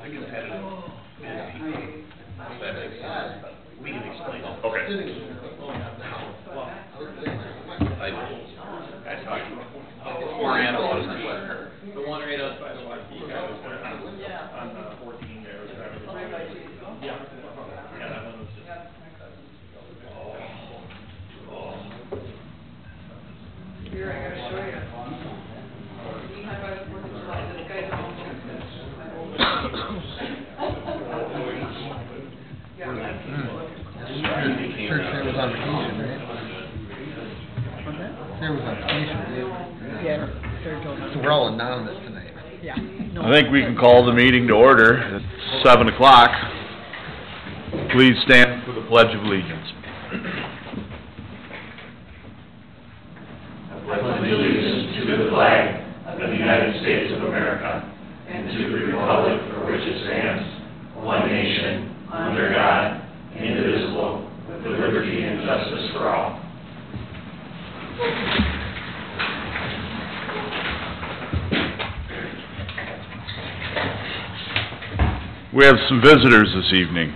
We can explain. Okay. Or animals. The one right outside of Waukee, on 14 there. Yeah, that one was just. Here, I gotta show you. Anytime I was working this guy's home. Church there was on vacation, right? There was on vacation, right? Yeah. So we're all anonymous tonight. Yeah. I think we can call the meeting to order at 7 o'clock. Please stand for the Pledge of Allegiance. I pledge allegiance to the flag of the United States of America and to the republic for which it stands, one nation, under God, indivisible, with liberty and justice for all. We have some visitors this evening.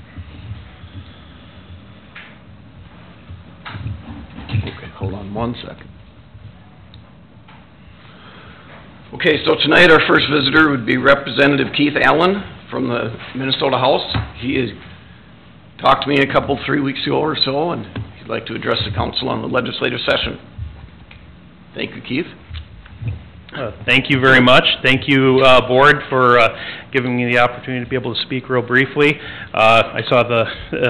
Okay, hold on one second. Okay, so tonight our first visitor would be Representative Keith Allen from the Minnesota House. He has talked to me 3 weeks ago or so, and he'd like to address the council on the legislative session. Thank you, Keith. Thank you very much. Thank you, Board, for giving me the opportunity to be able to speak real briefly. I saw the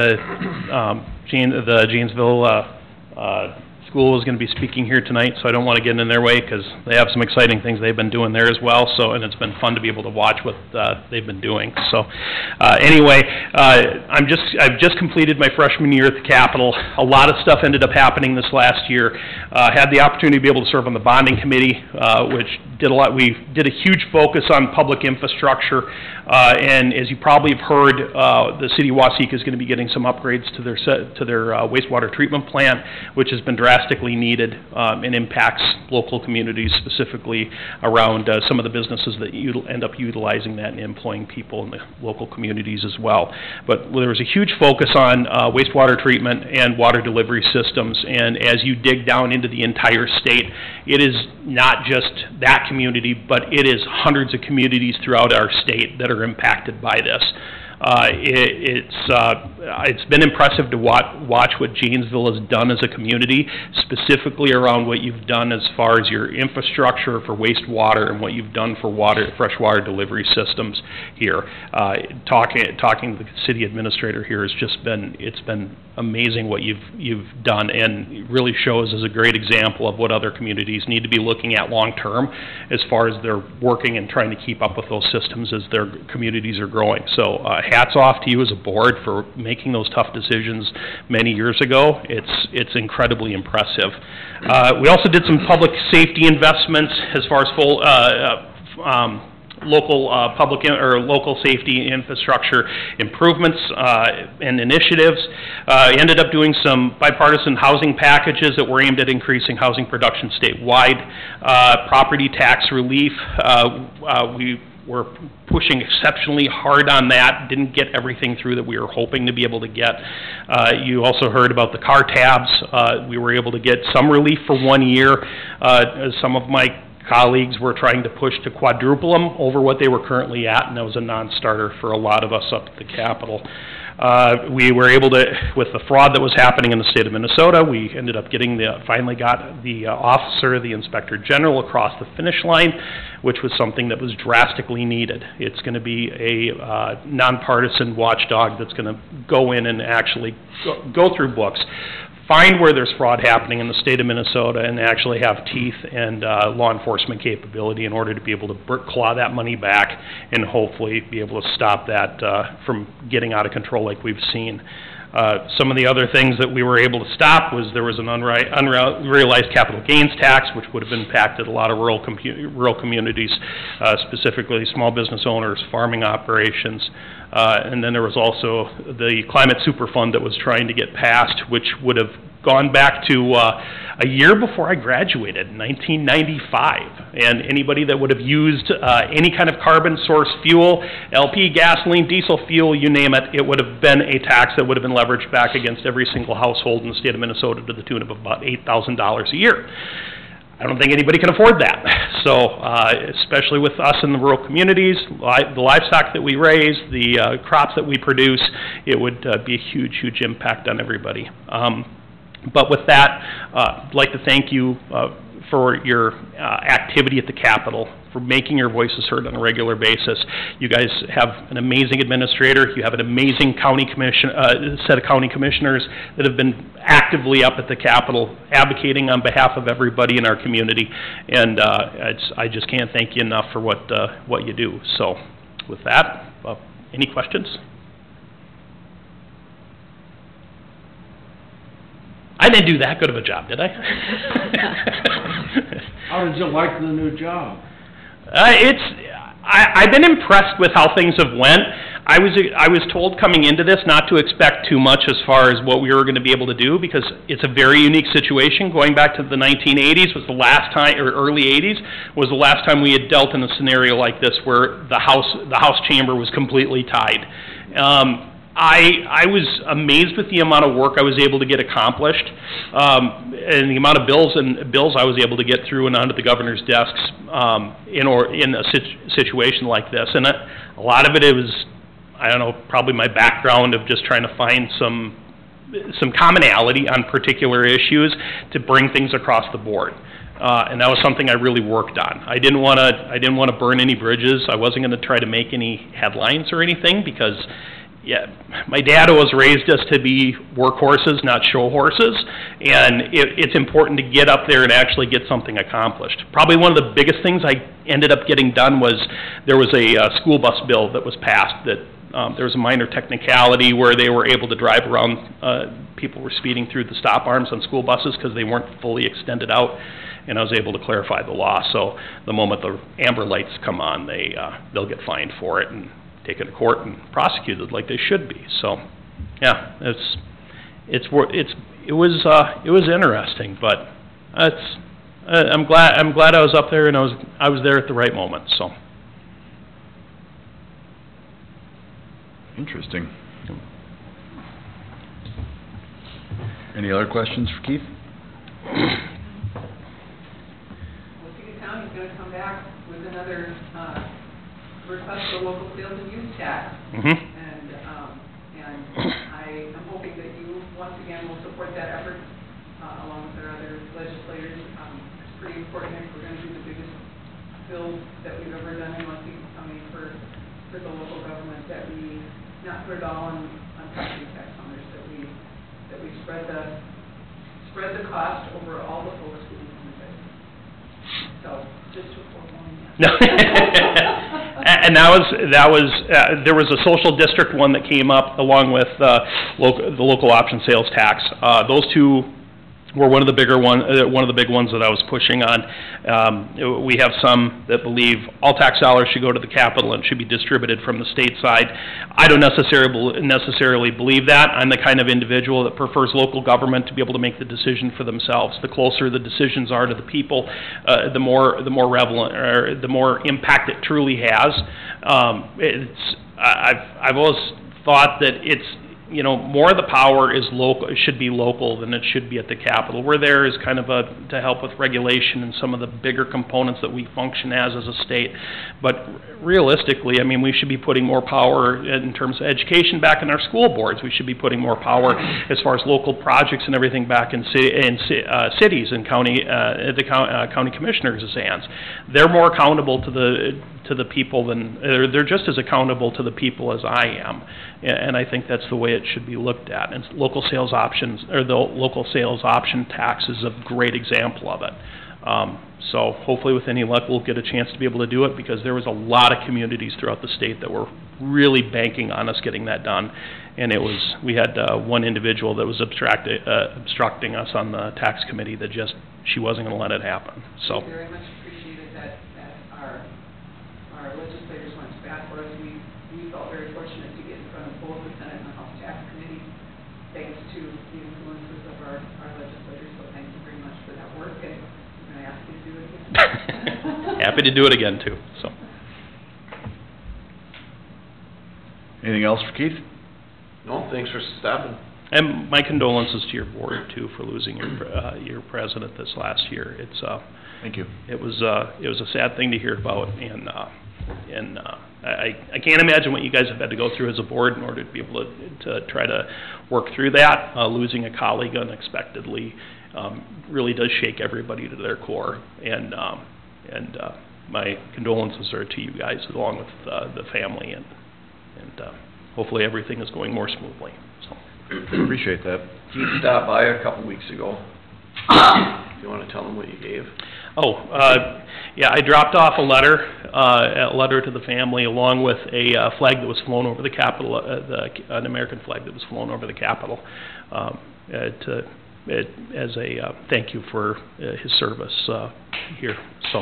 Janesville School is going to be speaking here tonight, so I don't want to get in their way because they have some exciting things they've been doing there as well. So, and it's been fun to be able to watch what they've been doing. So, anyway, I've just completed my freshman year at the Capitol. A lot of stuff ended up happening this last year. Had the opportunity to be able to serve on the bonding committee, which did a lot. We did a huge focus on public infrastructure, and as you probably have heard, the city of Waseca is going to be getting some upgrades to their wastewater treatment plant, which has been drastically needed and impacts local communities, specifically around some of the businesses that end up utilizing that and employing people in the local communities as well. But there was a huge focus on wastewater treatment and water delivery systems, and as you dig down into the entire state, it is not just that community, but it is hundreds of communities throughout our state that are impacted by this. It's been impressive to watch what Janesville has done as a community, specifically around what you've done as far as your infrastructure for wastewater and what you've done for freshwater delivery systems here. Talking to the city administrator here has just been amazing what you've done, and it really shows as a great example of what other communities need to be looking at long term as far as they're working and trying to keep up with those systems as their communities are growing. So hats off to you as a board for making those tough decisions many years ago. It's incredibly impressive. We also did some public safety investments as far as full local local safety infrastructure improvements and initiatives. Ended up doing some bipartisan housing packages that were aimed at increasing housing production statewide. Property tax relief, we were pushing exceptionally hard on that. Didn't get everything through that we were hoping to be able to get. You also heard about the car tabs. We were able to get some relief for 1 year. Some of my colleagues were trying to push to quadruple them over what they were currently at, and that was a non-starter for a lot of us up at the Capitol. We were able to, with the fraud that was happening in the state of Minnesota, we ended up finally got the officer, the Inspector General, across the finish line, which was something that was drastically needed. It's going to be a nonpartisan watchdog that's going to go in and actually go through books, find where there's fraud happening in the state of Minnesota, and actually have teeth and law enforcement capability in order to be able to claw that money back and hopefully be able to stop that from getting out of control like we've seen. Some of the other things that we were able to stop was there was an unrealized capital gains tax, which would have impacted a lot of rural communities, specifically small business owners, farming operations. And then there was also the Climate Superfund that was trying to get passed, which would have gone back to a year before I graduated, 1995. And anybody that would have used any kind of carbon source fuel, LP, gasoline, diesel fuel, you name it, it would have been a tax that would have been leveraged back against every single household in the state of Minnesota to the tune of about $8,000 a year. I don't think anybody can afford that. So, especially with us in the rural communities, the livestock that we raise, the crops that we produce, it would be a huge, huge impact on everybody. But with that, I'd like to thank you for your activity at the Capitol, for making your voices heard on a regular basis. You guys have an amazing administrator. You have an amazing county commission, set of county commissioners that have been actively up at the Capitol, advocating on behalf of everybody in our community. And I just can't thank you enough for what you do. So, with that, any questions? I didn't do that good of a job, did I? How did you like the new job? I've been impressed with how things have went. I was told coming into this not to expect too much as far as what we were going to be able to do, because it's a very unique situation. Going back to the 1980s was the last time, or early 80s, was the last time we had dealt in a scenario like this where the House chamber was completely tied. I was amazed with the amount of work I was able to get accomplished, and the amount of bills I was able to get through and onto the governor's desks in a situation like this. And a lot of it was, I don't know, probably my background of just trying to find some commonality on particular issues to bring things across the board. And that was something I really worked on. I didn't want to burn any bridges. I wasn't going to try to make any headlines or anything, because my dad always raised us to be workhorses, not show horses, and it's important to get up there and actually get something accomplished. Probably one of the biggest things I ended up getting done was there was a school bus bill that was passed that there was a minor technicality where they were able to drive around, people were speeding through the stop arms on school buses because they weren't fully extended out, and I was able to clarify the law. So the moment the amber lights come on, they'll get fined for it and taken to court and prosecuted like they should be. So, yeah, it was interesting, but I'm glad I was up there, and I was there at the right moment. So, interesting. Any other questions for Keith? Waukega County's going to come back with another request for local sales and use tax. Mm-hmm. And I am hoping that you, once again, will support that effort along with our other legislators. It's pretty important if we're going to do the biggest bill that we've ever done in Waukega County for the local government, that we not put it all on property tax owners, that we spread the cost over all the folks who use it. So, just to forewarn you. No. And there was a social district one that came up along with the local option sales tax. Those two were one of the big ones that I was pushing on. We have some that believe all tax dollars should go to the Capitol and should be distributed from the state side. I don't necessarily believe that. I'm the kind of individual that prefers local government to be able to make the decision for themselves. The closer the decisions are to the people, the more relevant, or the more impact it truly has. I've always thought that more of the power is local. It should be local than it should be at the Capitol. We're there as kind of to help with regulation and some of the bigger components that we function as a state. But realistically, I mean, we should be putting more power in terms of education back in our school boards. We should be putting more power as far as local projects and everything back in cities and county commissioners' hands. They're more accountable to the people than they're just as accountable to the people as I am, and I think that's the way it should be looked at. And local sales options, or the local sales option tax, is a great example of it. So hopefully with any luck we'll get a chance to be able to do it, because there was a lot of communities throughout the state that were really banking on us getting that done. And we had one individual that was obstructing us on the tax committee that she wasn't going to let it happen. So. We very much appreciated that our legislators went to bat for us. We felt very fortunate to get in front of both the Senate and the House tax committee thanks to the influences of our legislators, so thank you very much for that work, and I'm going to ask you to do it again. Happy to do it again, too, so. Anything else for Keith? No, thanks for stopping. And my condolences to your board, too, for losing your president this last year. It's, Thank you. it was a sad thing to hear about, and I can't imagine what you guys have had to go through as a board in order to be able to try to work through that. Losing a colleague unexpectedly really does shake everybody to their core, and my condolences are to you guys along with the family, and hopefully everything is going more smoothly. So. Appreciate that. Keith stopped by a couple weeks ago. If you want to tell him what you gave. Yeah, I dropped off a letter to the family along with a flag that was flown over the Capitol, an American flag that was flown over the Capitol, as a thank you for his service here. So.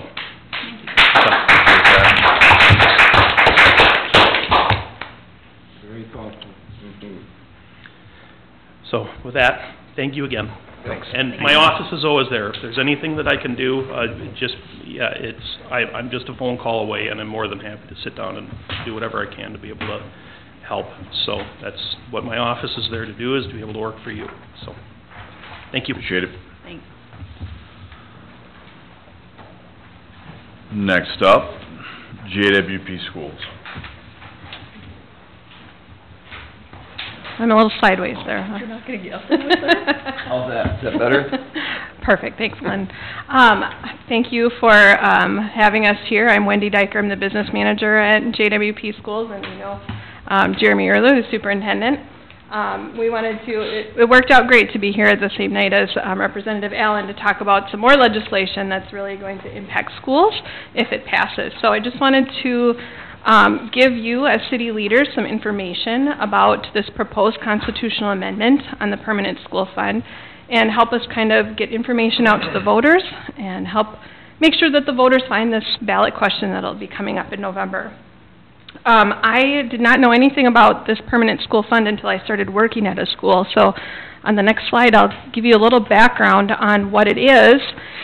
Very thoughtful. So with that, thank you again. Thanks. And my office is always there. If there's anything that I can do, I'm just a phone call away, and I'm more than happy to sit down and do whatever I can to be able to help. So that's what my office is there to do, is to be able to work for you. So, thank you. Appreciate it. Thanks. Next up, JWP Schools. I'm a little sideways there, huh? You're not going to get How's that? Is that better? Perfect, thanks, Glenn. Thank you for having us here. I'm Wendy Diker. I'm the business manager at JWP Schools, and you know Jeremy Erler, the superintendent. It worked out great to be here at the same night as Representative Allen to talk about some more legislation that's really going to impact schools if it passes. So I just wanted to give you, as city leaders, some information about this proposed constitutional amendment on the permanent school fund, and help us kind of get information out to the voters and help make sure that the voters find this ballot question that will be coming up in November. I did not know anything about this permanent school fund until I started working at a school, so on the next slide I'll give you a little background on what it is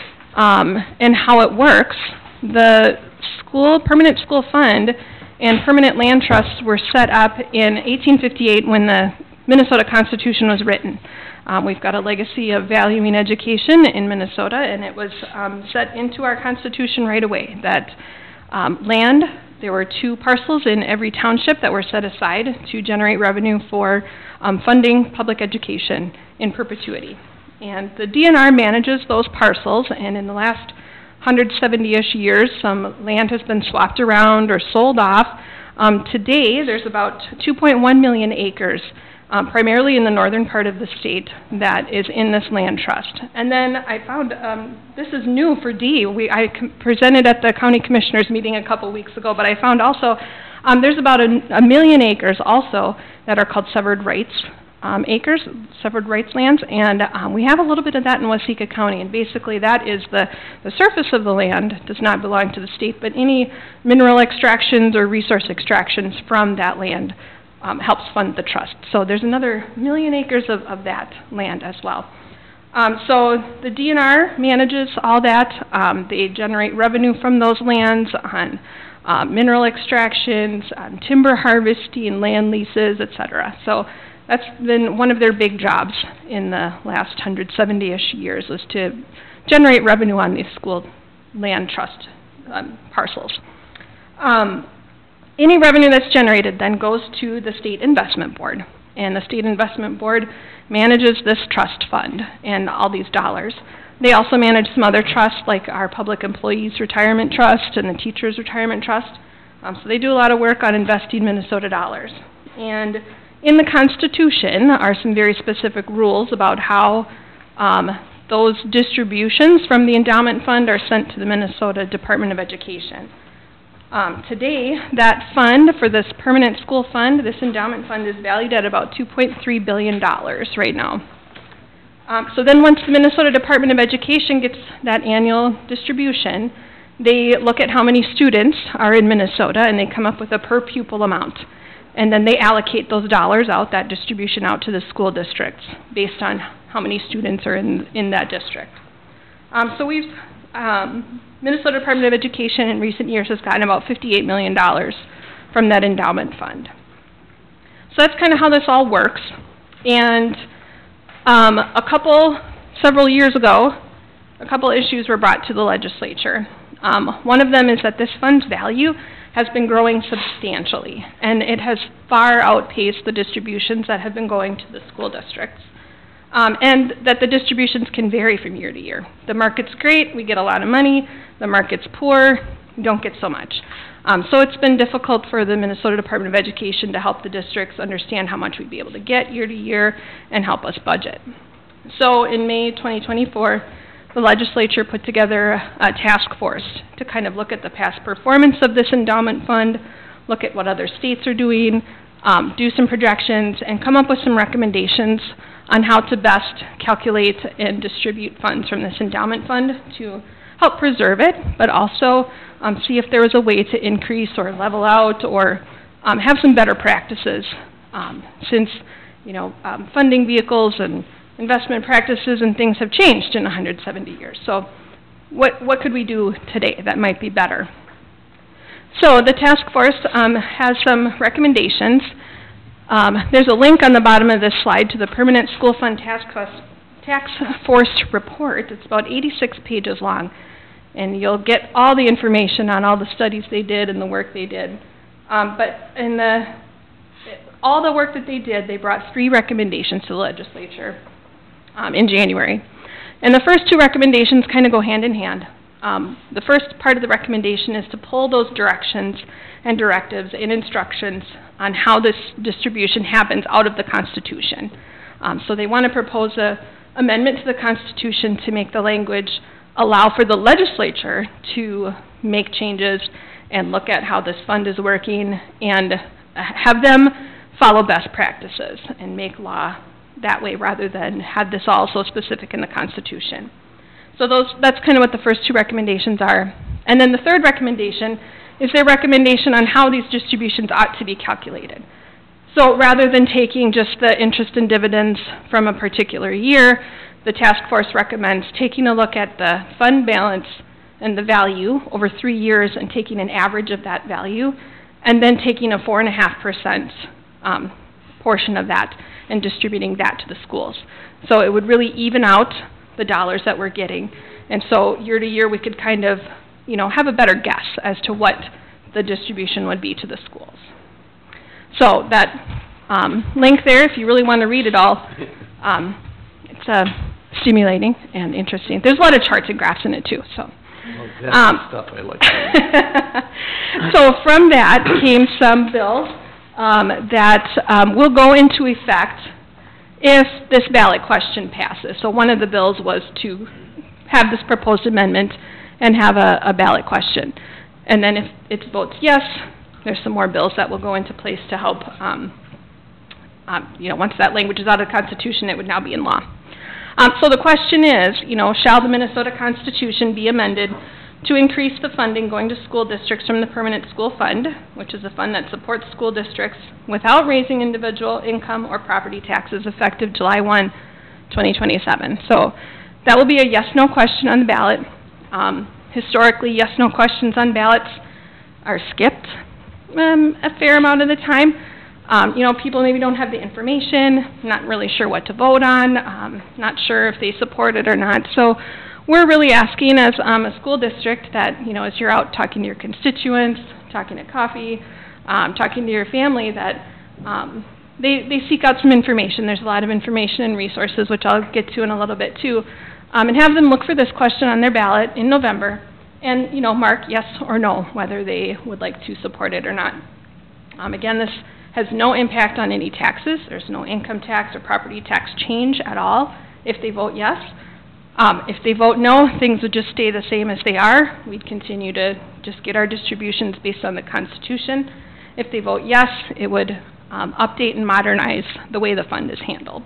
and how it works. The permanent school fund and permanent land trusts were set up in 1858 when the Minnesota Constitution was written. We've got a legacy of valuing education in Minnesota, and it was set into our Constitution right away that land, there were 2 parcels in every township that were set aside to generate revenue for funding public education in perpetuity. And the DNR manages those parcels, and in the last 170-ish years, some land has been swapped around or sold off. Today, there's about 2.1 million acres, primarily in the northern part of the state, that is in this land trust. And then I found, this is new for D. I presented at the county commissioners meeting a couple weeks ago, but I found also there's about a million acres also that are called severed rights acres, severed rights lands, and we have a little bit of that in Waseca County, and basically that is the surface of the land does not belong to the state, but any mineral extractions or resource extractions from that land helps fund the trust. So there's another million acres of that land as well. So the DNR manages all that. They generate revenue from those lands on mineral extractions, on timber harvesting, land leases, etc. So that's been one of their big jobs in the last 170-ish years, is to generate revenue on these school land trust parcels. Any revenue that's generated then goes to the State Investment Board, and the State Investment Board manages this trust fund and all these dollars. They also manage some other trusts, like our Public Employees Retirement Trust and the Teachers Retirement Trust. So they do a lot of work on investing Minnesota dollars. And in the Constitution are some very specific rules about how those distributions from the endowment fund are sent to the Minnesota Department of Education. Today, that fund for this permanent school fund, this endowment fund, is valued at about $2.3 billion right now. So then once the Minnesota Department of Education gets that annual distribution, they look at how many students are in Minnesota, and they come up with a per pupil amount. and then they allocate those dollars out, that distribution out to the school districts based on how many students are in that district. So Minnesota Department of Education in recent years has gotten about $58 million from that endowment fund. So that's kind of how this all works. And several years ago, a couple issues were brought to the legislature. One of them is that this fund's value has been growing substantially, and it has far outpaced the distributions that have been going to the school districts. And that the distributions can vary from year to year. The market's great, we get a lot of money. The market's poor, we don't get so much. So it's been difficult for the Minnesota Department of Education to help the districts understand how much we'd be able to get year to year and help us budget. So in May 2024, the legislature put together a task force to kind of look at the past performance of this endowment fund, look at what other states are doing, do some projections, and come up with some recommendations on how to best calculate and distribute funds from this endowment fund to help preserve it, but also see if there was a way to increase or level out or have some better practices since, funding vehicles and investment practices and things have changed in 170 years. So what could we do today that might be better? So the task force has some recommendations. There's a link on the bottom of this slide to the Permanent School Fund Task Force report. It's about 86 pages long, and you'll get all the information on all the studies they did and the work they did. But in all the work that they did, they brought 3 recommendations to the legislature in January. And the first 2 recommendations kind of go hand in hand. The first part of the recommendation is to pull those directions and directives and instructions on how this distribution happens out of the Constitution. So they want to propose an amendment to the Constitution to make the language allow for the legislature to make changes and look at how this fund is working and have them follow best practices and make law that way rather than have this all so specific in the Constitution. So that's kind of what the first 2 recommendations are. And then the third recommendation is their recommendation on how these distributions ought to be calculated. So rather than taking just the interest and dividends from a particular year, the task force recommends taking a look at the fund balance and the value over 3 years and taking an average of that value, and then taking a 4.5% portion of that and distributing that to the schools. So it would really even out the dollars that we're getting. And so year to year we could kind of, have a better guess as to what the distribution would be to the schools. So that link there, if you really want to read it all, it's stimulating and interesting. There's a lot of charts and graphs in it too. So. Stuff I like. So from that came some bills that will go into effect if this ballot question passes. So one of the bills was to have this proposed amendment and have a ballot question. And then if it votes yes, there's some more bills that will go into place to help, once that language is out of the Constitution, it would now be in law. So the question is, shall the Minnesota Constitution be amended to increase the funding going to school districts from the Permanent School Fund, which is a fund that supports school districts without raising individual income or property taxes effective July 1, 2027. So that will be a yes-no question on the ballot. Historically, yes-no questions on ballots are skipped a fair amount of the time. People maybe don't have the information, not really sure what to vote on, not sure if they support it or not. So we're really asking as a school district that, as you're out talking to your constituents, talking at coffee, talking to your family, that they seek out some information. There's a lot of information and resources, which I'll get to in a little bit too, and have them look for this question on their ballot in November and, mark yes or no, whether they would like to support it or not. Again, this has no impact on any taxes. There's no income tax or property tax change at all if they vote yes. If they vote no, things would just stay the same as they are. We'd continue to just get our distributions based on the Constitution. If they vote yes, it would update and modernize the way the fund is handled.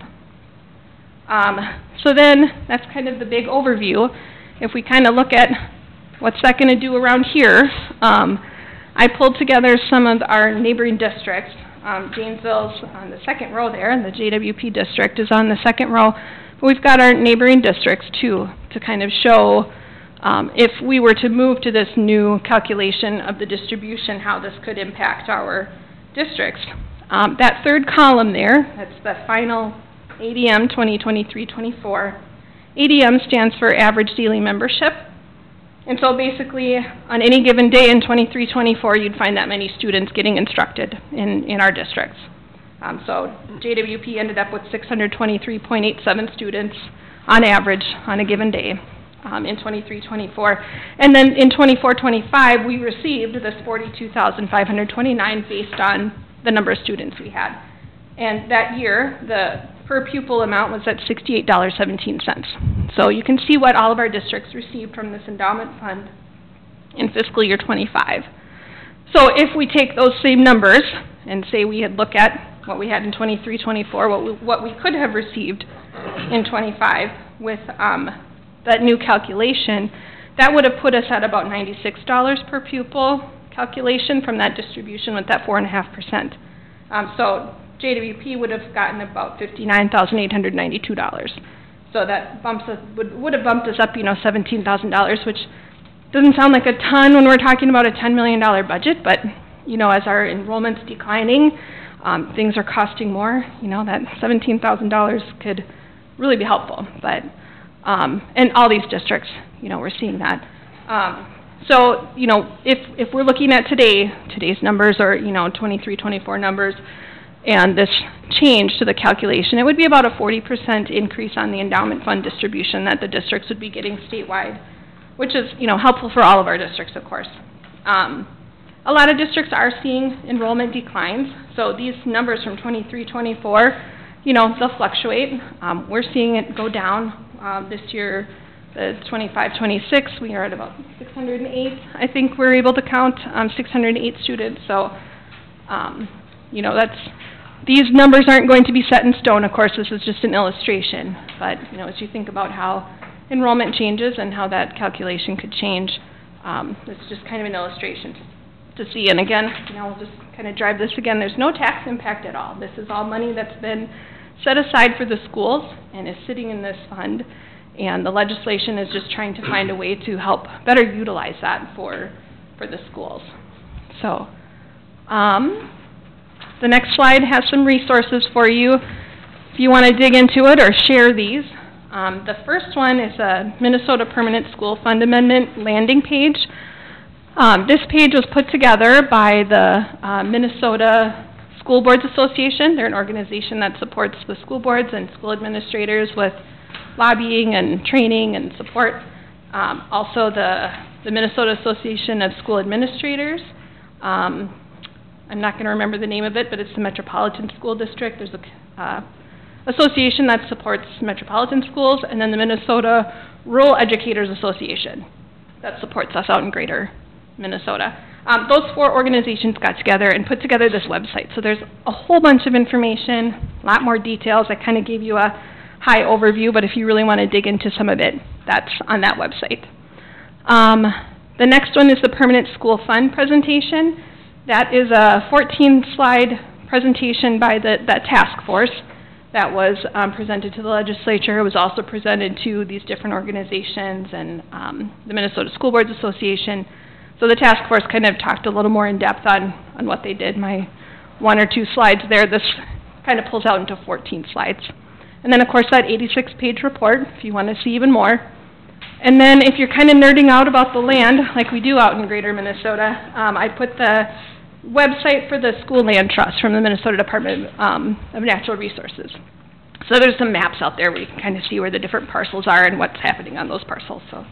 So then, that's kind of the big overview. If we kind of look at what's that going to do around here, I pulled together some of our neighboring districts. Janesville's on the second row there, and the JWP district is on the second row. But we've got our neighboring districts too, to kind of show if we were to move to this new calculation of the distribution, how this could impact our districts. That third column there, that's the final ADM 2023-24. ADM stands for average daily membership. And so basically, on any given day in 23-24, you'd find that many students getting instructed in our districts. So JWP ended up with 623.87 students on average on a given day in 23-24. And then in 24-25, we received this 42,529 based on the number of students we had. And that year, the per pupil amount was at $68.17. So you can see what all of our districts received from this endowment fund in fiscal year 25. So if we take those same numbers and say we had looked at what we had in 23-24, what we could have received in 25 with that new calculation, that would have put us at about $96 per pupil calculation from that distribution with that 4.5%. So JWP would have gotten about $59,892. So that would have bumped us up, $17,000, which doesn't sound like a ton when we're talking about a $10 million budget, but, as our enrollment's declining, things are costing more, that $17,000 could really be helpful. But, and all these districts, we're seeing that. So, if we're looking at today's numbers or, 23-24 numbers, and this change to the calculation, it would be about a 40% increase on the endowment fund distribution that the districts would be getting statewide, which is, helpful for all of our districts, of course. A lot of districts are seeing enrollment declines, so these numbers from 23-24, they'll fluctuate. We're seeing it go down this year. The 25-26, we are at about 608. I think we're able to count 608 students. So, these numbers aren't going to be set in stone. Of course, this is just an illustration. But, as you think about how enrollment changes and how that calculation could change, it's just kind of an illustration to see. And again, we'll just kind of drive this again. There's no tax impact at all. This is all money that's been set aside for the schools and is sitting in this fund. And the legislation is just trying to find a way to help better utilize that for the schools. So, the next slide has some resources for you if you want to dig into it or share these. The first one is a Minnesota Permanent School Fund Amendment landing page. This page was put together by the Minnesota School Boards Association. They're an organization that supports the school boards and school administrators with lobbying and training and support. Also the Minnesota Association of School Administrators. I'm not going to remember the name of it, but it's the Metropolitan School District. There's a association that supports metropolitan schools, and then the Minnesota Rural Educators Association that supports us out in greater Minnesota. Those four organizations got together and put together this website. So there's a whole bunch of information, a lot more details. I kind of gave you a high overview, but if you really want to dig into some of it, that's on that website. The next one is the Permanent School Fund presentation. That is a 14-slide presentation by that task force that was presented to the legislature. It was also presented to these different organizations and the Minnesota School Boards Association. So the task force kind of talked a little more in depth on what they did. My 1 or 2 slides there, this kind of pulls out into 14 slides. And then, of course, that 86-page report, if you want to see even more. And then if you're kind of nerding out about the land, like we do out in greater Minnesota, I put the website for the School Land Trust from the Minnesota Department of Natural Resources. So there's some maps out there where you can kind of see where the different parcels are and what's happening on those parcels. So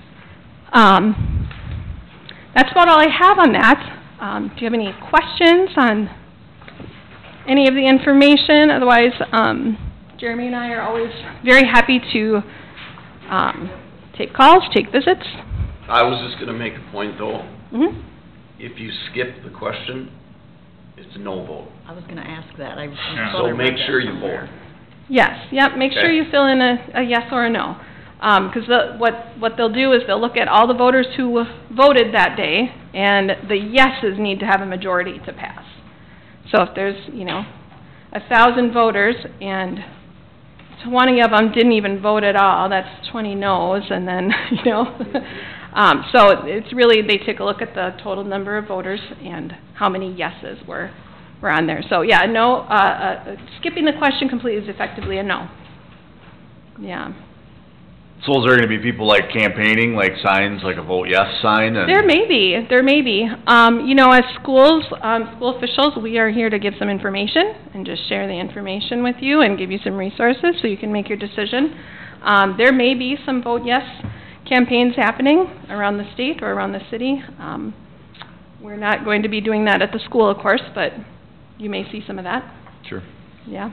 that's about all I have on that. Do you have any questions on any of the information? Otherwise, Jeremy and I are always very happy to take calls, take visits. I was just going to make a point, though. Mm-hmm. If you skip the question, it's a no vote. I was going to ask that. So make sure you vote. Yes, yep, make sure you fill in a yes or a no. Because what they'll do is they'll look at all the voters who voted that day, and the yeses need to have a majority to pass. So if there's, 1,000 voters and 20 of them didn't even vote at all, that's 20 no's, and then, so it's really, they take a look at the total number of voters and how many yeses were on there. So, yeah, no, skipping the question completely is effectively a no. Yeah. So is there gonna be people like campaigning, like signs, like a vote yes sign? And There may be. As schools, school officials, we are here to give some information and just share the information with you and give you some resources so you can make your decision. There may be some vote yes campaigns happening around the state or around the city. We're not going to be doing that at the school, of course, but you may see some of that. Sure. Yeah.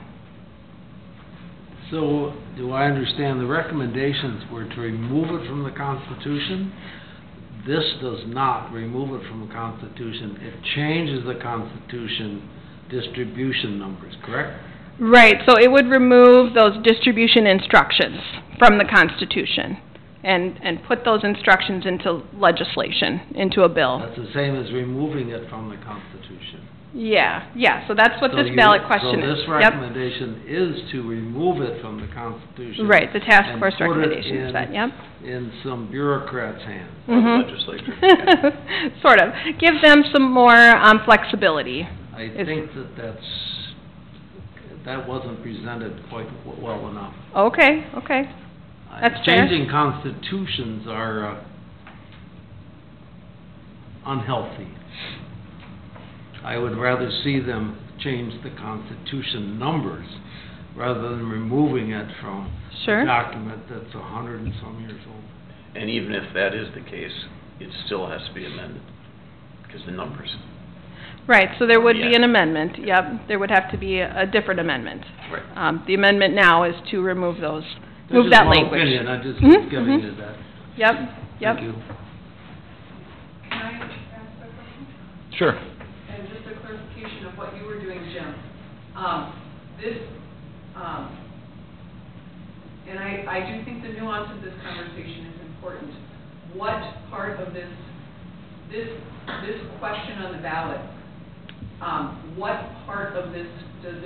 So, do I understand the recommendations were to remove it from the Constitution? This does not remove it from the Constitution. It changes the Constitution distribution numbers, correct? Right, so it would remove those distribution instructions from the Constitution and put those instructions into legislation, into a bill. That's the same as removing it from the Constitution. Yeah, so that's what this ballot question is. So this recommendation is to remove it from the Constitution. Right, the task force recommendation is that, yep. In some bureaucrat's hands. Mm-hmm. Legislature. Sort of. Give them some more flexibility. I think that wasn't presented quite well enough. Okay. That's fair. Changing constitutions are unhealthy. I would rather see them change the Constitution numbers rather than removing it from Sure. a document that's 100 and some years old. And even if that is the case, it still has to be amended, because the numbers. Right, so there would be Yeah. an amendment, yep. There would have to be a different amendment. Right. The amendment now is to remove those, That's move just that my language. opinion. I just Mhm, giving mhm. you that. Yep. Thank you. Can I ask a question? Sure. And just a clarification of what you were doing, Jim. And I do think the nuance of this conversation is important. What part of this question on the ballot, what part of this does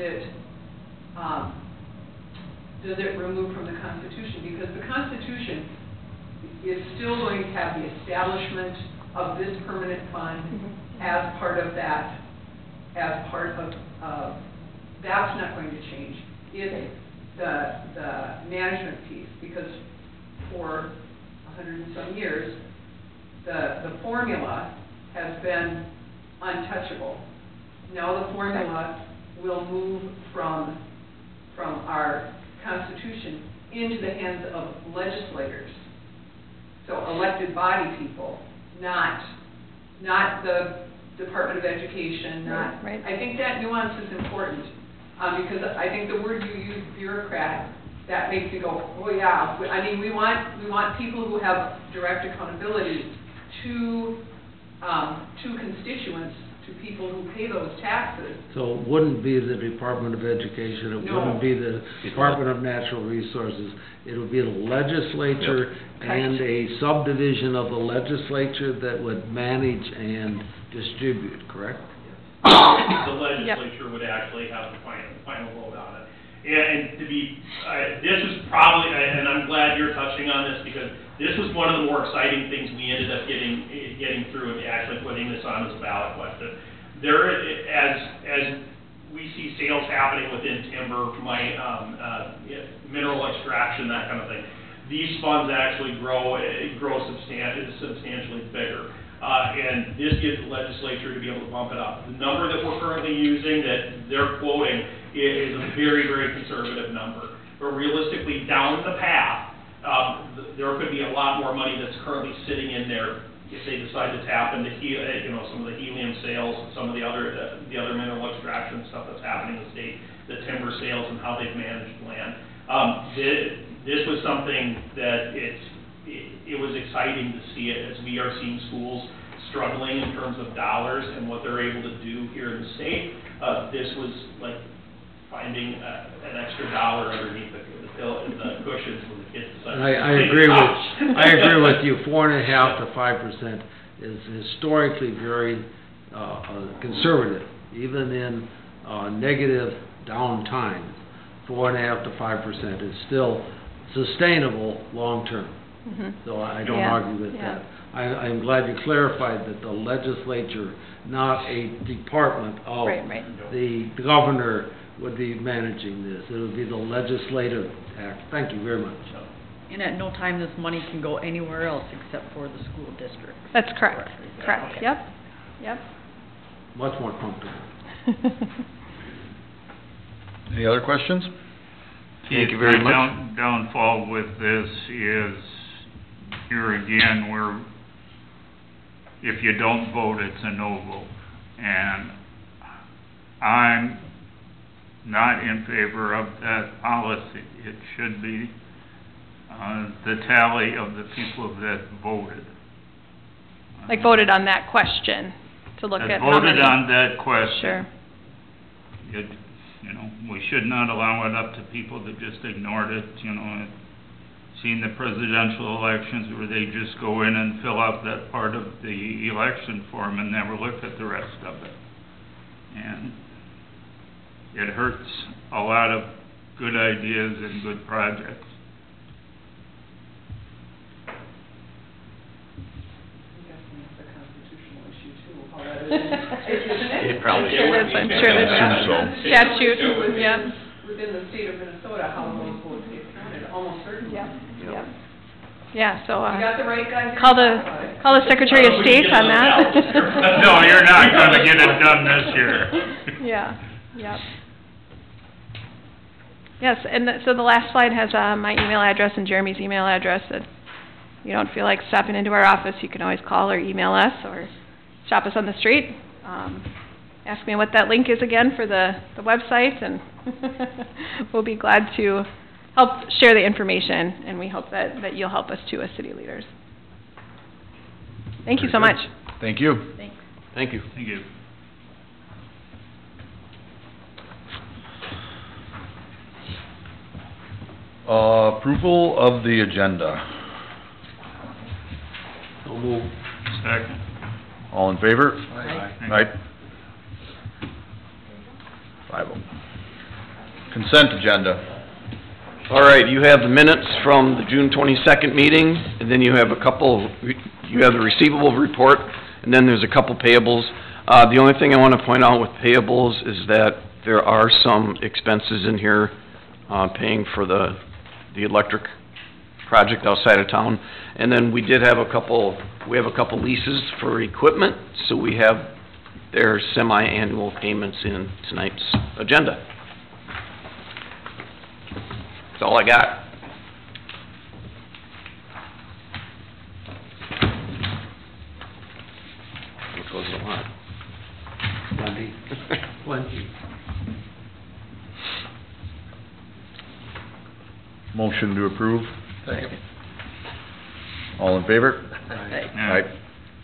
it remove from the Constitution? Because the Constitution is still going to have the establishment of this permanent fund as part of that, that's not going to change. It's the management piece, because for 100 and some years, the formula has been untouchable. Now the formula will move from our Constitution into the hands of legislators. So elected body people, not the Department of Education, not. Right. I think that nuance is important, because I think the word you use, bureaucrat, that makes me go, oh yeah. I mean, we want people who have direct accountability to constituents, to people who pay those taxes. So it wouldn't be the Department of Education, it No. wouldn't be the Department of Natural Resources, it would be the legislature and a subdivision of the legislature that would manage and distribute, correct? The legislature would actually have the final vote on it. And to be, this is probably, and I'm glad you're touching on this, because this was one of the more exciting things we ended up getting through and actually putting this on as a ballot question. There, as we see sales happening within timber, mineral extraction, that kind of thing, these funds actually grow substantially bigger. And this gives the legislature to be able to bump it up. The number that we're currently using, that they're quoting, is a very, very conservative number. But realistically, down the path, there could be a lot more money that's currently sitting in there if they decide to tap into some of the helium sales, some of the other mineral extraction stuff that's happening in the state, the timber sales and how they've managed land. This was something that it was exciting to see it, as we are seeing schools struggling in terms of dollars and what they're able to do here in the state. This was like finding an extra dollar underneath the cushions when the kids decide. I agree with you. 4.5% to 5% is historically very conservative, even in negative downtime, 4.5% to 5% is still sustainable long-term. Mhm. So I don't Yeah, argue with yeah. that. I'm glad you clarified that the legislature, not a department of Right, right. the governor, would be managing this. It would be the legislative act. Thank you very much. And at no time this money can go anywhere else except for the school district. That's correct, correct, Okay. yep, yep. Much more comfortable. Any other questions? Thank you very My much. downfall with this is, here again, if you don't vote, it's a no vote. And I'm not in favor of that policy. It should be the tally of the people that voted. Like voted on that question, to look That at how many. voted on that question. Sure, You know, we should not allow it up to people that just ignored it, you know. Seen the presidential elections where they just go in and fill out that part of the election form and never look at the rest of it. And it hurts a lot of good ideas and good projects. I'm guessing it's a constitutional issue too, how that is. Isn't it? It probably sure would is, I'm be. sure I that's assume so. statute, yep, Within the state of Minnesota, how those votes get counted, almost certainly. yep, yep. Yeah, so, You got the right guy here. call to talk about it. the Secretary of State on that. No, you're not gonna get it done this year. Yeah, yep. Yes, and so the last slide has my email address and Jeremy's email address. If you don't feel like stopping into our office, you can always call or email us or stop us on the street. Ask me what that link is again for the website, and we'll be glad to help share the information, and we hope that you'll help us too as city leaders. Thank you so much. Thank you. Thanks. Thank you. Thank you. Approval of the agenda. So move. Second. All in favor? Aye. Aye. 5-0. Consent agenda. All right, you have the minutes from the June 22nd meeting, and then you have you have the receivable report, and then there's a couple payables. The only thing I want to point out with payables is that there are some expenses in here, paying for the electric project outside of town. And then we have a couple leases for equipment, so we have their semi-annual payments in tonight's agenda. That's all I got. Which was a lot. Plenty. Plenty. Motion to approve. Second. All in favor? Yeah. Aye.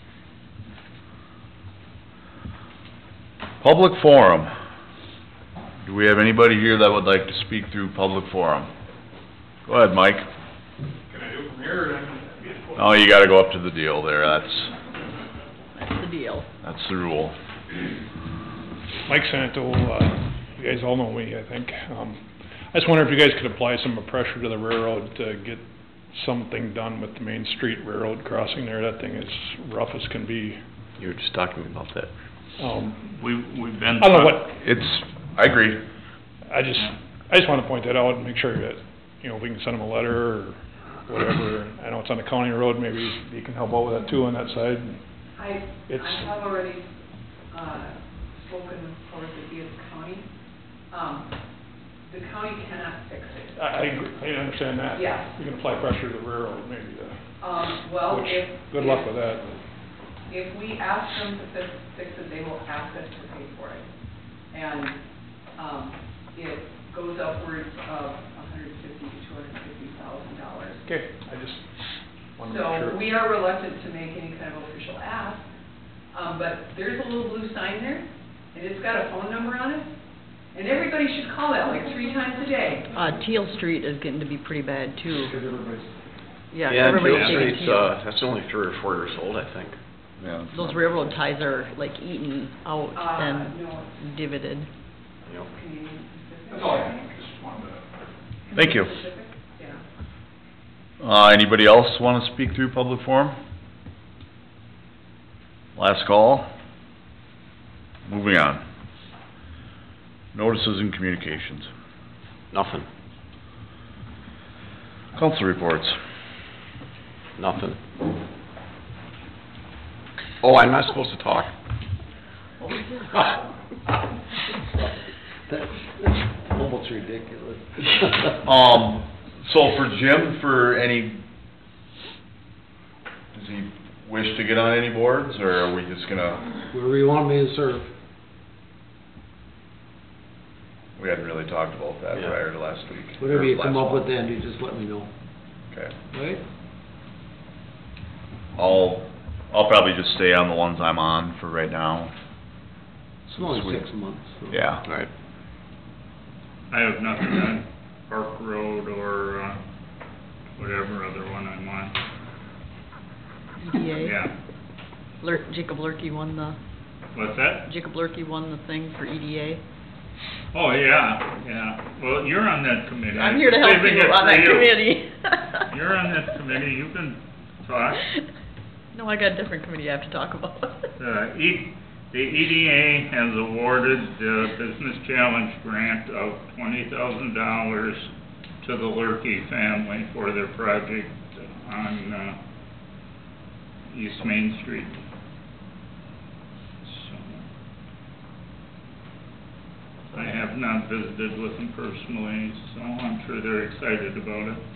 Public forum. Do we have anybody here that would like to speak through public forum? Go ahead, Mike. Can I do it from here, or I Oh, you gotta go up to the deal there, That's the deal. that's the rule. Mike Santo, you guys all know me, I think. I just wonder if you guys could apply some pressure to the railroad to get something done with the Main Street Railroad crossing there. That thing is rough as can be. You were just talking about that. We've been. I don't know what, I agree. I just want to point that out and make sure that, you know, we can send them a letter or whatever. I know it's on the county road, maybe you can help out with that too on that side. I It's- have already, spoken, of course, with the county. The county cannot fix it. I agree, I understand that. Yes. You can apply pressure to the railroad maybe to, Well, which, if. good luck with that. If we ask them to fix it, they will ask us to pay for it. And, it goes upwards of $150,000 to $250,000. Okay, I just want to make sure. So we are reluctant to make any kind of official ask, but there's a little blue sign there, and it's got a phone number on it, and everybody should call that like 3 times a day. Teal Street is getting to be pretty bad too. Yeah, Yeah, everybody's Teal taking Street's, Teal. that's only 3 or 4 years old, I think. Yeah. Those railroad ties are like eaten out and No, divoted. Yep. Canadian Pacific. That's all I have, just wanted to. Thank you. Pacific? Yeah. Anybody else wanna speak through public forum? Last call. Moving on. Notices and communications. Nothing, Council reports. nothing. Oh, I'm not supposed to talk? That's almost ridiculous. So for Jim, for any, does he wish to get on any boards, or are we just gonna, Wherever you want me to serve. we hadn't really talked about that Yeah. prior to last week. Whatever or you last come up month. with, Andy, just let me know, Okay. right? I'll probably just stay on the ones I'm on for right now. It's only Sweet. 6 months. so. Yeah. All right. I have nothing on Park Road or, whatever other one I'm on. EDA. Yeah. Jacob Lurkey won the, What's that? Jacob Lurkey won the thing for EDA. Oh, yeah. Well, you're on that committee. I'm here to help Saving you it on for that you. committee. You're on that committee, you can talk. No, I got a different committee I have to talk about. The EDA has awarded the Business Challenge grant of $20,000 to the Lurkey family for their project on, East Main Street. So, I have not visited with them personally, so I'm sure they're excited about it.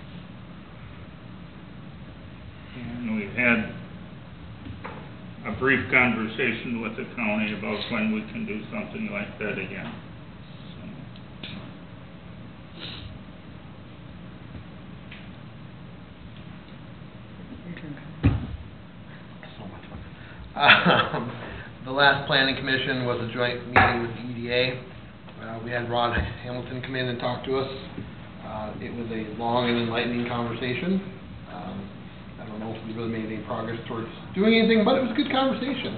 And we've had a brief conversation with the county about when we can do something like that again. The last planning commission was a joint meeting with the EDA. We had Rod Hamilton come in and talk to us. It was a long and enlightening conversation. I don't know if we really made any progress towards doing anything, but it was a good conversation.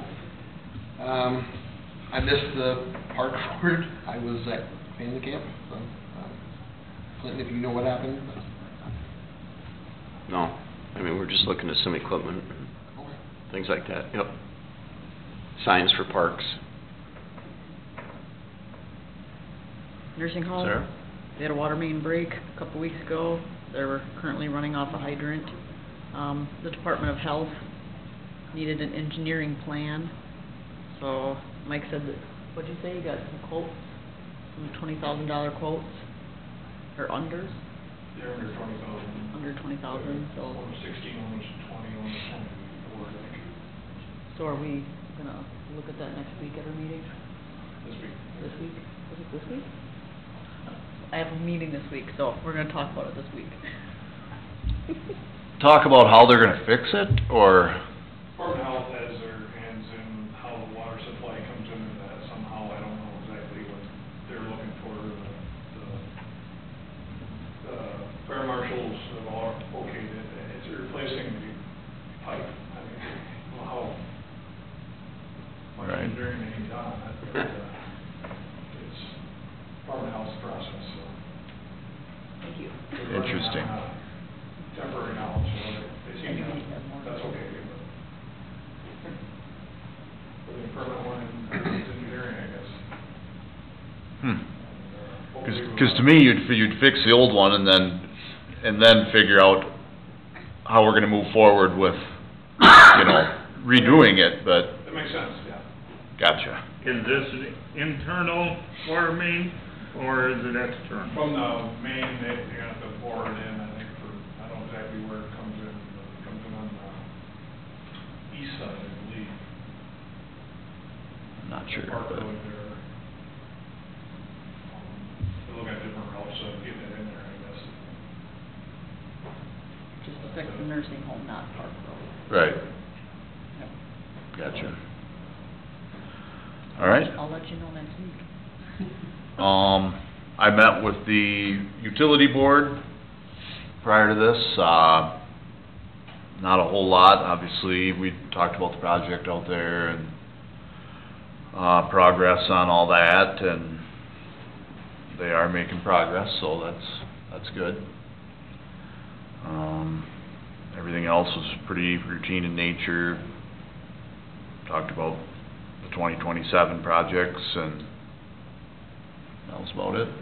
I missed the park board. I was at family camp, so, Clinton, if you know what happened. No, I mean, we're just looking at some equipment, things like that, yep. Signs for parks. Nursing home. Sarah? They had a water main break a couple weeks ago. They're currently running off a hydrant. The Department of Health needed an engineering plan. So Mike said that, what'd you say, you got some quotes, some $20,000 quotes, or unders? They're under 20,000. Under 20,000, so. One was 16, one was 20, one was 24, I think. So are we gonna look at that next week at our meeting? This week. This week? Is it this week? I have a meeting this week, so we're gonna talk about it this week. Talk about how they're gonna fix it, or? Department of Health has their hands in how the water supply comes into that somehow. I don't know exactly what they're looking for. The fire marshals have all okayed it. It's replacing the pipe. I mean, I don't know how much Right. engineering they need done on that, but, it's Department of Health's process, so. Thank you. They're working Interesting. on, temporary now, so they seem to, that's okay, but for the permanent one, it's engineering, I guess. Hopefully Cause to me, you'd fix the old one and then figure out how we're gonna move forward with, redoing it, but, That makes sense, yeah. gotcha. Is this an internal water main, or is it external? From the main, they got the board in, I think, for, I don't know exactly where it comes in, but it comes in on the east side, I believe. I'm not sure, Park but, Road there. They're looking at different routes of getting it in there, I guess. Just affects the nursing home, not Park Road. right, gotcha. All right. I'll let you know next week. I met with the utility board prior to this, not a whole lot, obviously, we talked about the project out there and, progress on all that, and they are making progress, so that's good. Everything else was pretty routine in nature. Talked about the 2027 projects, and that was about it.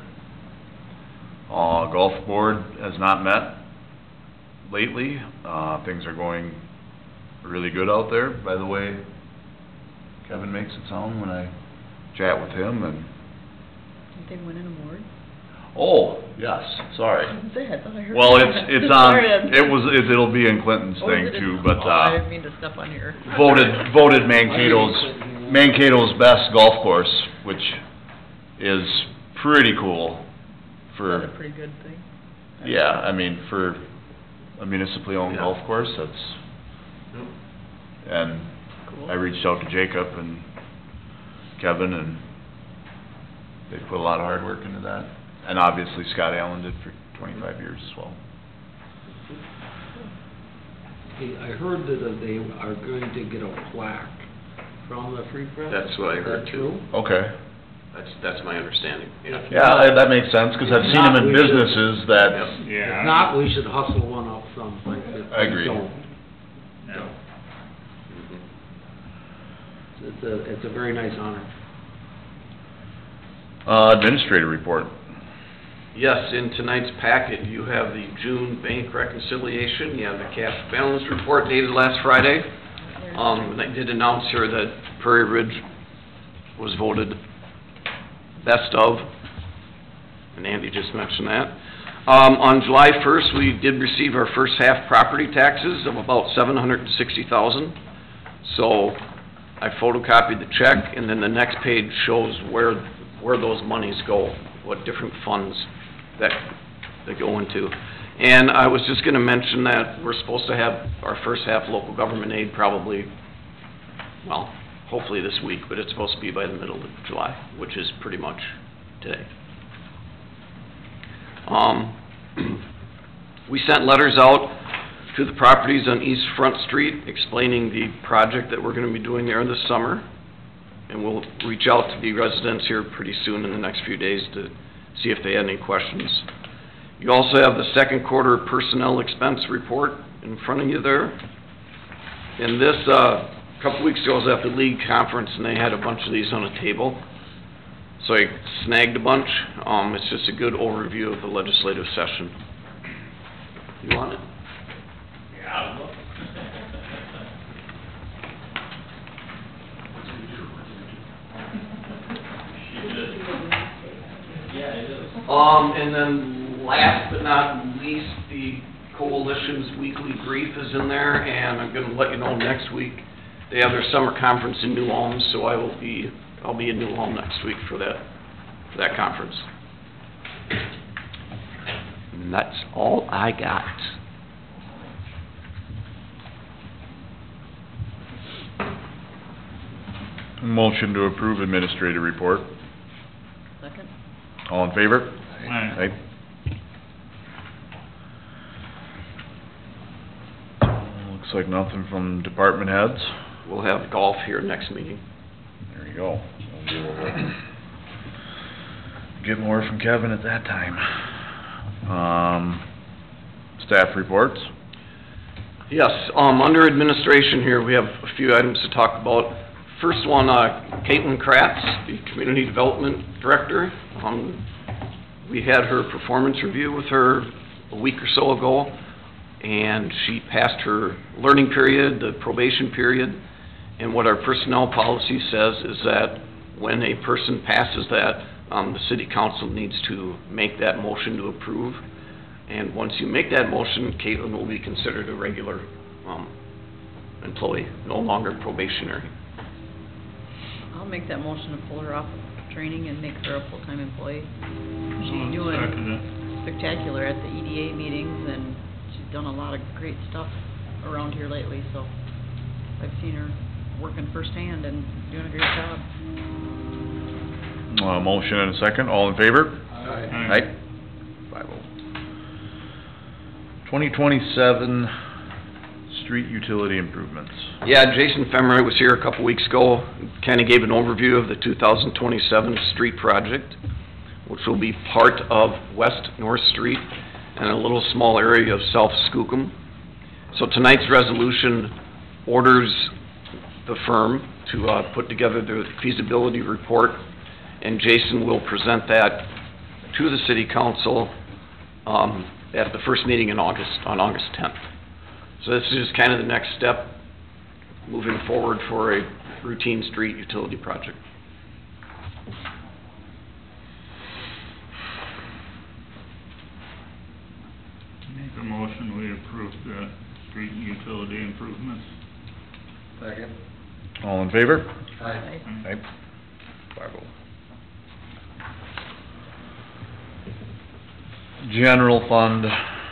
Golf board has not met lately. Things are going really good out there, by the way Kevin makes it sound when I chat with him, and... Didn't they win an award? Oh, yes, sorry. I didn't say, I thought I heard. Well, it's on, it'll be in Clinton's Oh, thing is it? too, but, Oh, I didn't mean to step on your... voted Mankato's best golf course, which is pretty cool for... Is that a pretty good thing? Yeah, I mean, for a municipally owned golf course, that's... And Cool. I reached out to Jacob and Kevin, and they put a lot of hard work into that. And obviously Scott Allen did for 25 years as well. Hey, I heard that they are going to get a plaque from the Free Press. That's what I heard Is that too. true? Okay. That's my understanding, yeah. Yeah, that makes sense, because I've seen them in businesses that... If not, we should hustle one up someplace. if I we agree. don't. Yeah. It's a very nice honor. Administrator report. Yes, in tonight's packet, you have the June bank reconciliation, you have the cash balance report dated last Friday. And I did announce here that Prairie Ridge was voted best of, and Andy just mentioned that. On July 1st, we did receive our first half property taxes of about $760,000. So I photocopied the check, and then the next page shows where those monies go, what different funds that they go into. And I was just gonna mention that we're supposed to have our first half local government aid probably, well, hopefully this week, but it's supposed to be by the middle of July, which is pretty much today. We sent letters out to the properties on East Front Street explaining the project that we're gonna be doing there this summer. And we'll reach out to the residents here pretty soon in the next few days to see if they had any questions. You also have the second quarter personnel expense report in front of you there. And this, a couple weeks ago, I was at the league conference and they had a bunch of these on a table. So I snagged a bunch. It's just a good overview of the legislative session. You want it? Yeah, I would love And then last but not least, the Coalition's weekly brief is in there, and I'm gonna let you know next week. They have their summer conference in New Ulm, so I'll be in New Ulm next week for that conference. And that's all I got. Motion to approve administrative report. Second? All in favor? Aye. Looks like nothing from department heads. We'll have golf here next meeting. There you go. We'll be able to get more from Kevin at that time. Staff reports. Yes, under administration here, we have a few items to talk about. First one, Caitlin Kratz, the Community Development Director. We had her performance review with her a week or so ago, and she passed her learning period, the probation period, and what our personnel policy says is that when a person passes that, the city council needs to make that motion to approve. And once you make that motion, Caitlin will be considered a regular employee, no longer probationary. I'll make that motion to pull her off of training and make her a full-time employee. She's Second doing spectacular at the EDA meetings, and she's done a lot of great stuff around here lately, so I've seen her working firsthand and doing a great job. Motion and a second. All in favor? Aye. Aye. 5-0. 2027 street utility improvements. Yeah, Jason Femeray was here a couple weeks ago, kinda gave an overview of the 2027 street project. which will be part of West North Street and a little small area of South Skookum. So tonight's resolution orders the firm to put together the feasibility report, and Jason will present that to the city council at the first meeting in August, on August 10th. So this is just kind of the next step moving forward for a routine street utility project. Make a motion, we approve the street and utility improvements. Second. All in favor? Aye. Aye. 5-0. General fund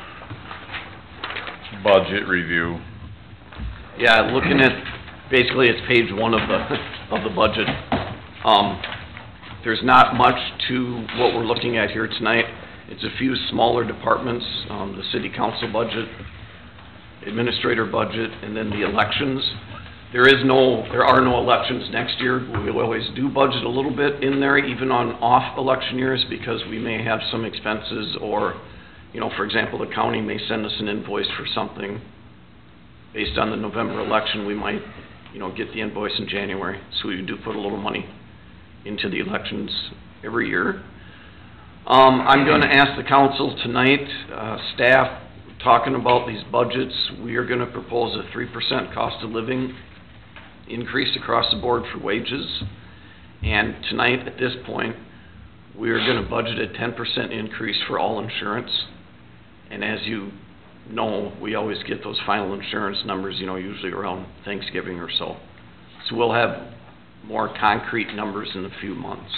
budget review. Yeah, looking at, basically it's page 1 of the budget. There's not much to what we're looking at here tonight. It's a few smaller departments, the city council budget, administrator budget, and then the elections. There are no elections next year. We always do budget a little bit in there, even on off election years, because we may have some expenses, or, you know, for example, the county may send us an invoice for something. Based on the November election, we might, you know, get the invoice in January. So we do put a little money into the elections every year. I'm going to ask the council tonight, staff, talking about these budgets, we are going to propose a 3% cost of living increase across the board for wages. And tonight, at this point, we are going to budget a 10% increase for all insurance. And as you know, we always get those final insurance numbers, you know, usually around Thanksgiving or so. So we'll have more concrete numbers in a few months.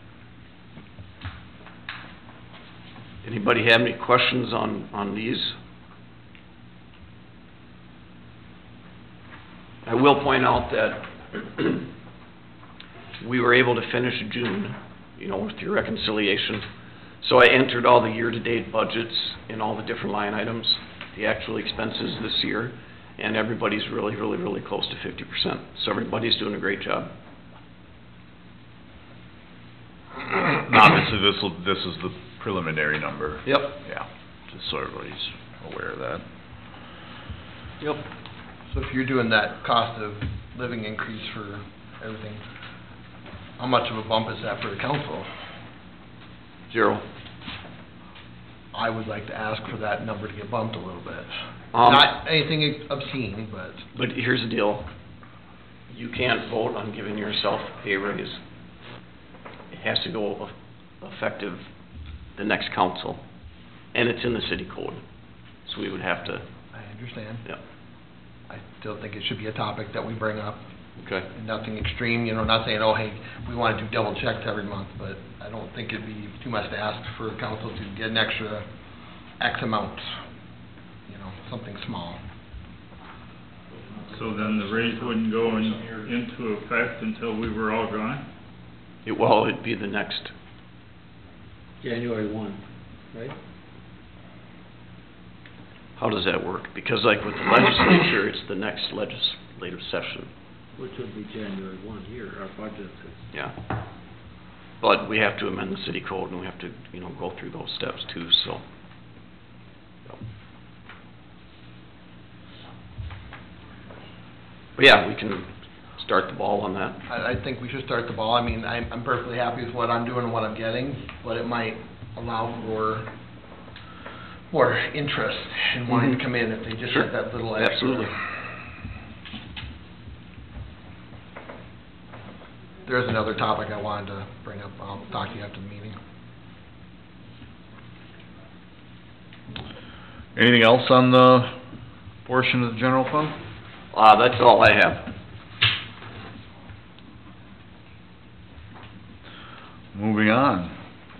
Anybody have any questions on these? I will point out that we were able to finish June, you know, with your reconciliation. So I entered all the year-to-date budgets in all the different line items, the actual expenses this year, and everybody's really, really, really close to 50%. So everybody's doing a great job. Obviously, this is the preliminary number. Yep. Yeah, just so everybody's aware of that. Yep. So if you're doing that cost of living increase for everything, how much of a bump is that for the council? 0. I would like to ask for that number to get bumped a little bit. Um, Not anything obscene, but... But here's the deal. You can't vote on giving yourself a pay raise. It has to go effective the next council. And it's in the city code. So we would have to... I understand. Yeah. I still think it should be a topic that we bring up. Okay. Nothing extreme, you know, not saying, oh, hey, we want to do double checks every month, but I don't think it'd be too much to ask for council to get an extra X amount, you know, something small. So then the raise wouldn't go into effect until we were all gone? Well, it'd be the next... January 1, right? How does that work? Because like with the legislature, it's the next legislative session. Which would be January 1 here, our budget is. Yeah. But we have to amend the city code, and we have to, you know, go through those steps too, so. Yep. But yeah, we can start the ball on that. I think we should start the ball. I mean, I'm perfectly happy with what I'm doing and what I'm getting, but it might allow for more interest in wanting to come in if they just Sure. get that little extra. Absolutely. There's another topic I wanted to bring up. I'll talk to you after the meeting. Anything else on the portion of the general fund? That's all I have. Moving on.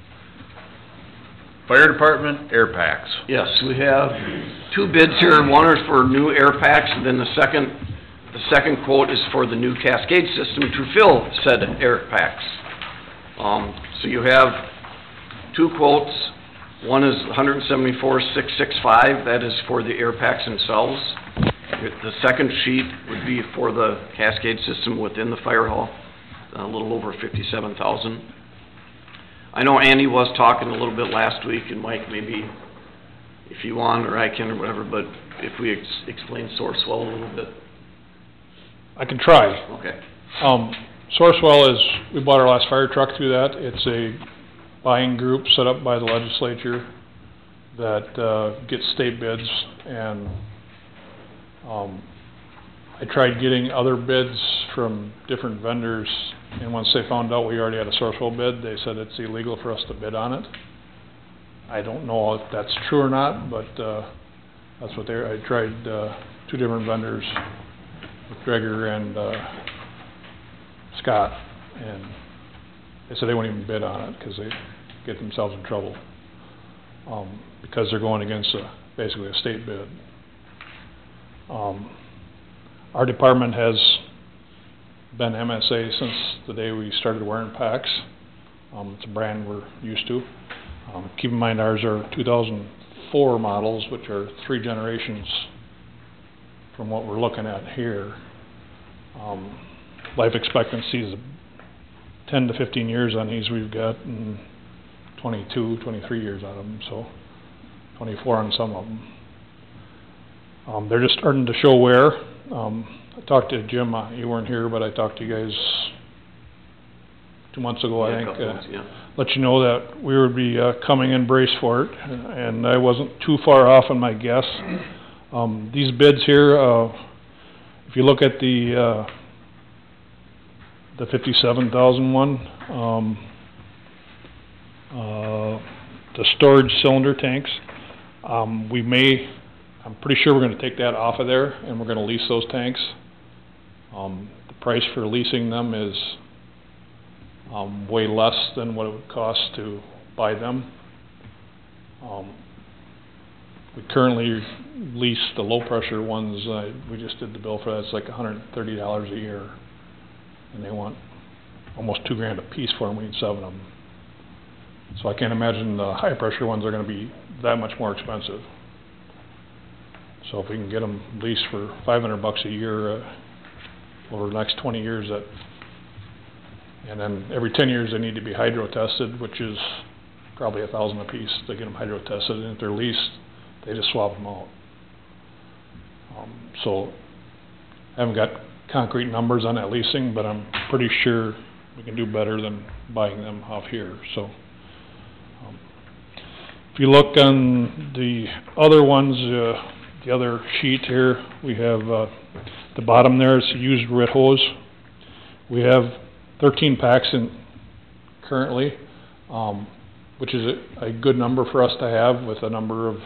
Fire department, air packs. Yes, we have 2 bids here. One is for new air packs, and then the second quote is for the new cascade system to fill said air packs. So you have 2 quotes. One is $174,665. That is for the air packs themselves. The second sheet would be for the cascade system within the fire hall, a little over $57,000. I know Andy was talking a little bit last week, and Mike, maybe if you want, or I can, or whatever, but if we explain Sourcewell a little bit. I can try. Okay. Sourcewell is, we bought our last fire truck through that. It's a buying group set up by the legislature that gets state bids, and I tried getting other bids from different vendors, and once they found out we already had a Sourcewell bid, they said it's illegal for us to bid on it. I don't know if that's true or not, but that's what I tried 2 different vendors, with Dreger and Scott, and they said they won't even bid on it because they get themselves in trouble because they're going against basically a state bid. Our department has been MSA since the day we started wearing packs. It's a brand we're used to. Keep in mind ours are 2004 models, which are 3 generations from what we're looking at here. Life expectancy is 10 to 15 years on these we've got, and 22, 23 years out of them, so 24 on some of them. They're just starting to show wear. I talked to Jim, you weren't here, but I talked to you guys 2 months ago, I think. Let you know that we would be coming in braced for it, and I wasn't too far off on my guess. These bids here, if you look at the 57,000 one, the storage cylinder tanks, I'm pretty sure we're going to take that off of there, and we're going to lease those tanks. The price for leasing them is way less than what it would cost to buy them. We currently lease the low pressure ones. We just did the bill for that. It's like $130 a year, and they want almost $2,000 a piece for them. We need 7 of them. So I can't imagine the high pressure ones are going to be that much more expensive. So if we can get them leased for $500 a year over the next 20 years, and then every 10 years they need to be hydro tested, which is probably $1,000 a piece to get them hydro tested, and if they're leased, they just swap them out. So I haven't got concrete numbers on that leasing, but I'm pretty sure we can do better than buying them off here. So if you look on the other ones, the other sheet here, we have the bottom there is used RIT hose. We have 13 packs in currently, which is a good number for us to have with a number of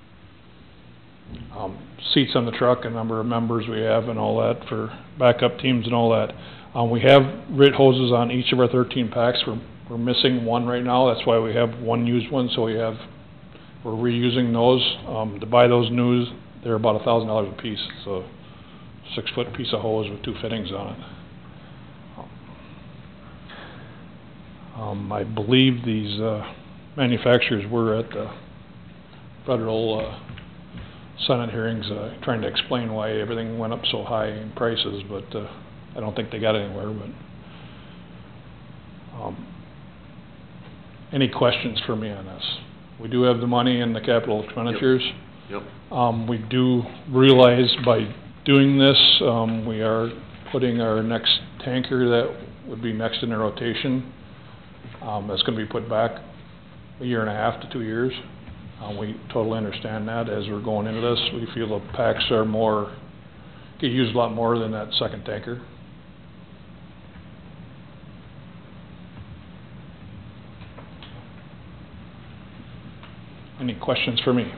seats on the truck, a number of members we have and all that for backup teams and all that. We have RIT hoses on each of our 13 packs. We're missing one right now. That's why we have one used one, so we're reusing those. To buy those new, they're about $1,000 a piece. It's a 6-foot piece of hose with 2 fittings on it. I believe these manufacturers were at the federal Senate hearings trying to explain why everything went up so high in prices, but I don't think they got anywhere. But any questions for me on this? We do have the money in the capital expenditures. Yep. We do realize by doing this, we are putting our next tanker that would be next in the rotation. That's going to be put back 1.5 years to 2 years. We totally understand that. As we're going into this, we feel the packs are get used a lot more than that second tanker. Any questions for me?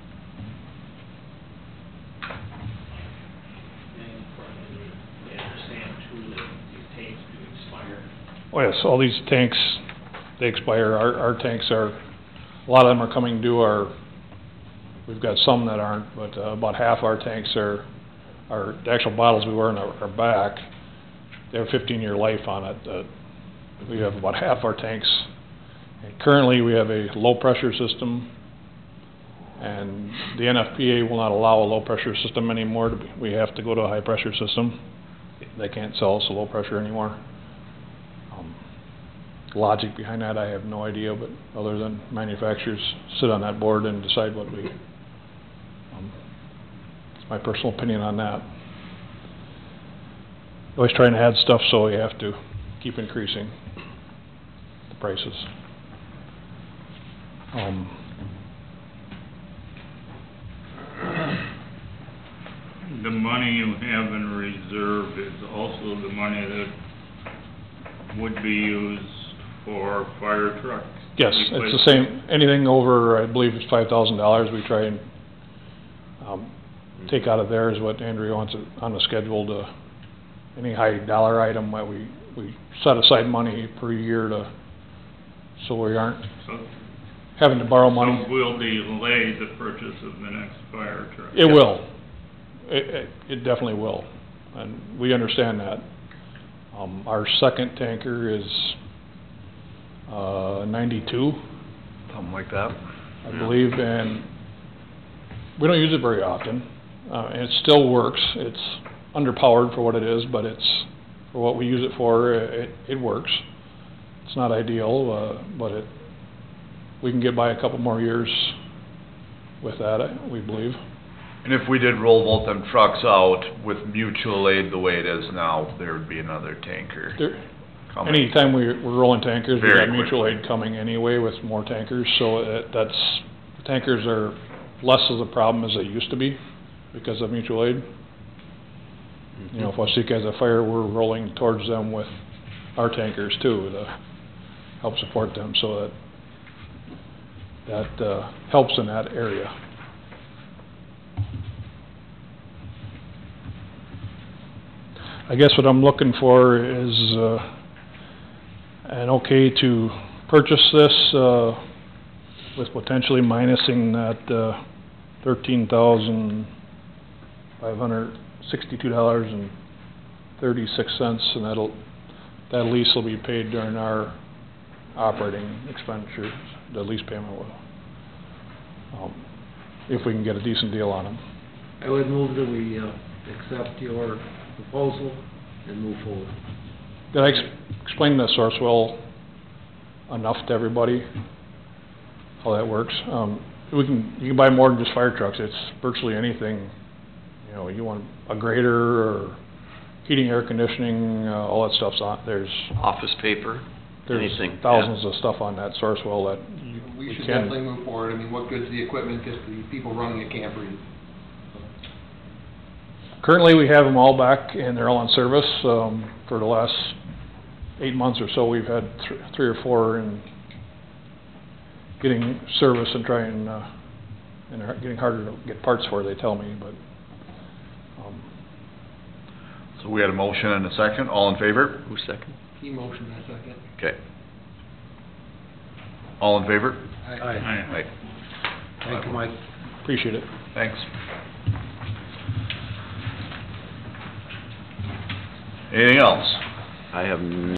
Oh yes, all these tanks, they expire. Our tanks are, a lot of them are coming due. We've got some that aren't, but about half our tanks the actual bottles we wear in our back, they have a 15-year life on it. We have about half our tanks. And currently we have a low pressure system, and the NFPA will not allow a low pressure system anymore. We have to go to a high pressure system. They can't sell us a low pressure anymore. logic behind that, I have no idea, but other than manufacturers sit on that board and decide what we, it's my personal opinion on that. Always trying to add stuff, so we have to keep increasing the prices. The money you have in reserve is also the money that would be used for fire trucks? Yes, it's the same, anything over, I believe it's $5,000, we try and, take out of there is what Andrea wants it on the schedule to, any high dollar item, that we set aside money per year to, so we aren't So having to borrow money. So will delay the purchase of the next fire truck? It will. It definitely will, and we understand that. Our second tanker is, 92, Something like that. I believe, and we don't use it very often. And it still works. It's underpowered for what it is, but it's, for what we use it for, it works. It's not ideal, but we can get by a couple more years with that, we believe. And if we did roll both them trucks out with mutual aid the way it is now, there would be another tanker coming. Anytime we're rolling tankers, we Very got mutual aid coming anyway with more tankers, so the tankers are less of a problem as they used to be because of mutual aid. You know, if Waseca has a fire, we're rolling towards them with our tankers too, to help support them, so that helps in that area. I guess what I'm looking for is an okay to purchase this with potentially minusing that $13,562.36, and that lease will be paid during our operating expenditures, the lease payment will, if we can get a decent deal on them. I would move that we accept your proposal and move forward. Did I explain the Sourcewell enough to everybody, how that works? You can buy more than just fire trucks. It's virtually anything. You know, you want a grader or heating, air conditioning, all that stuff's on. There's Office paper, anything. Thousands of stuff on that Sourcewell that We should definitely move forward. I mean, what good's the equipment if the people running it can't breathe? Currently, we have them all back and they're all in service. For the last 8 months or so, we've had 3 or 4 in getting service and trying, and they're getting harder to get parts for, they tell me, but. So we had a motion and a second, all in favor? Who's second? He motioned that second. Okay. All in favor? Aye. Aye. Thank you, Mike. Appreciate it. Thanks. Anything else? I have